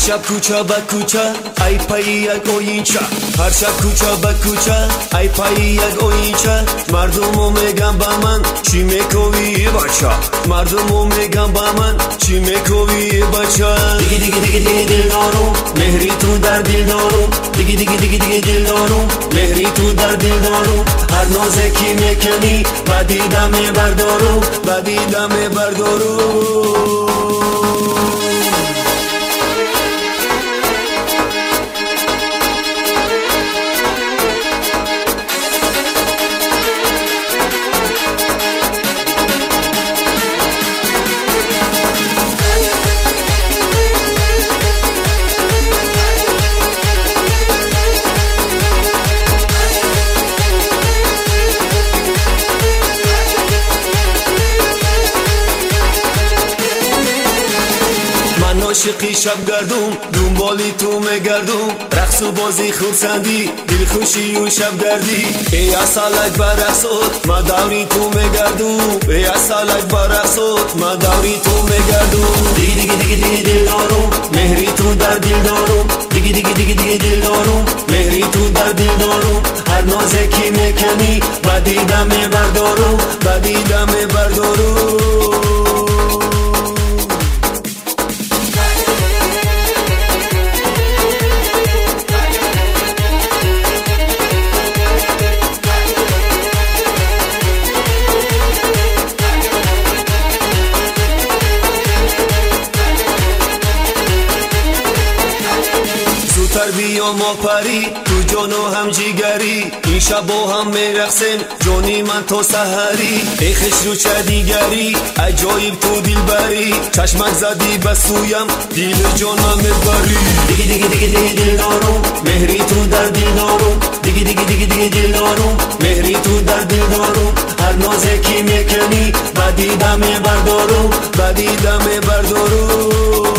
شب کوچه به کوچه ای پای یک اوینچه، هر شب کوچه به کوچه ای پای یک اوینچه. مردمو میگن با من چی میکنی بچه، مردمو میگن با من چی میکنی بچه. دیگه دیگه دیگه دیگه دل دارم مهری تو در دل دارم، دیگه دیگه دیگه دیگه دل دارم مهری تو در دل دارم. هر نازه کی میکنی بدی دمه بردارم، بدی دمه بردارم. عاشقی شب گردم دنبالی تو میگردم، رقص و بازی خورسندی دل خوشی و شب گردی. ای اصالک برقصت ما دوری تو میگردم، ای اصالک برقصت ما دوری تو میگردم. دیگه دیگه دیگه دیگه دل دارم مهری تو در دل دارم، دیگه دیگه دیگه دیگه دل دارم مهری تو در دل دارم. هر نازه کی میکنی بدی دمه بردارم، بدی دمه بردارم. زودتر بیا ما پری تو جان و هم جیگری، این شب با هم میرقصیم جانی من تا سحری. ای خش رو چه دیگری عجایب تو دل بری، چشمک زدی بسویم دل جانم میبری. دیگه دیگه دیگه دیگه دل دارم مهری تو در دل دارم، دیگه دیگه دیگه دیگه دل دارم مهری تو در دل دارم. هر نازه کی میکنی بدی دمه بردارم، بدی دمه بردارم.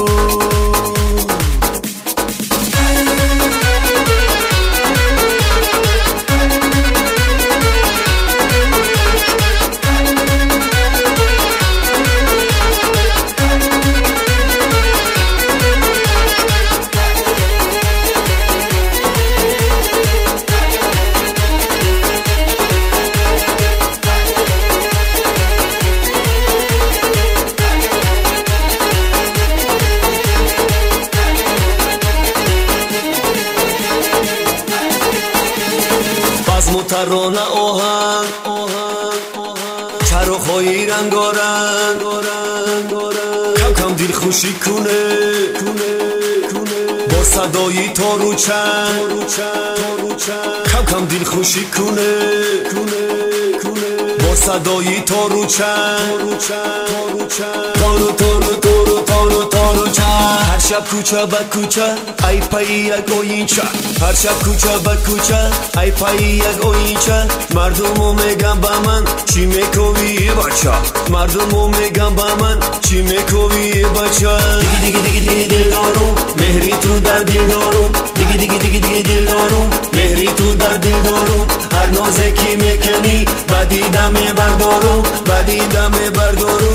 بزم و ترانه آهنگ چراغ‌های رنگارنگ کم کم دل خوشی کنه با صدای تار و چنگ، کم کم دل خوشی کنه با صدای تار و چنگ. تارو تارو تارو تارو تارو چنگ. هر شب کوچه به کوچه ای پای یک اوینچه، هر شب کوچه به کوچه ای پای یک اوینچه. مردمو میگن با من چی میکنی بچه، مردمو میگن با من چی میکنی بچه. دیگه دیگه دیگه دیگه دل دارم مهری تو در دل دارم، دیگه دیگه دیگه دیگه دل دارم مهری تو در دل دارم. هر نازه کی میکنی بدی دمه بردارم، بدی دمه بردارم.